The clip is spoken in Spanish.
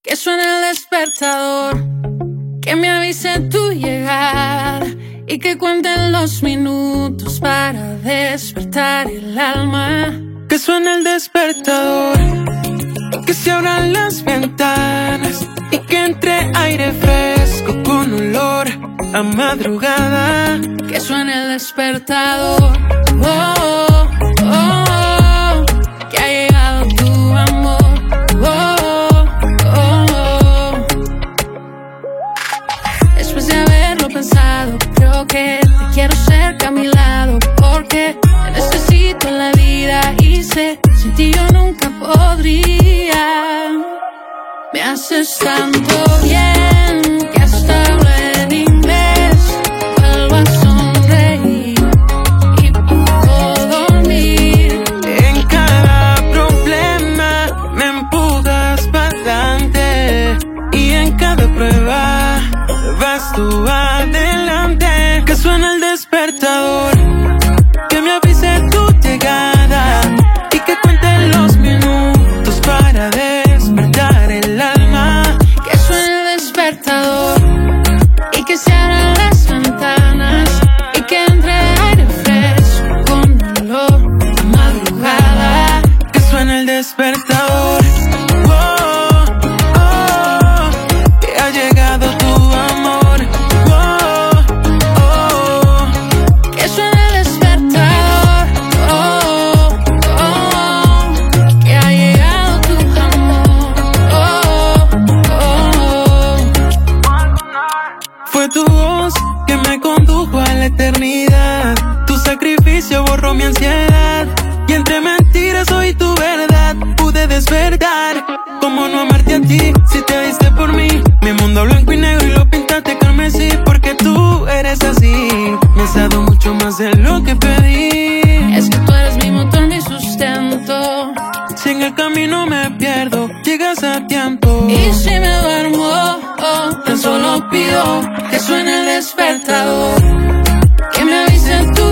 Que suene el despertador, que me avise tu llegada y que cuenten los minutos para despertar el alma. Que suene el despertador, que se abran las ventanas y que entre aire fresco con olor a madrugada. Que suene el despertador, oh, oh, oh, oh, que ha llegado tu amor, oh, oh, oh. Después de haberlo pensado, creo que te quiero cerca a mi lado, porque te necesito en la vida y sé, sin ti yo nunca podría. Me haces tanto bien que hasta hablo en inglés, vuelvo a sonreír y puedo dormir. En cada problema me empujas para adelante y en cada prueba vas tú adelante. Que suena el despertador, que me avise tu llegada y que cuente los minutos para despertar el alma. Que suene el despertador y que se abran las ventanas y que entre aire fresco con olor a madrugada. Que suene el despertador, oh, oh, que ha llegado tu amor, oh, oh. Que suene el despertador, oh, oh, que ha llegado tu amor, oh, oh. Fue tu voz que me condujo a la eternidad. Tu sacrificio borró mi ansiedad y entre mentiras oí tu verdad. Pude despertar. ¿Cómo no amarte a ti si te diste por mí? Mi mundo blanco y negro y lo pintaste carmesí, porque tú eres así. Me has dado mucho más de lo que pedí. Es que tú eres mi motor, mi sustento. Si en el camino me pierdo, llegas a tiempo. Y si me duermo, oh, tan solo pido que suene el despertador, que me avise tu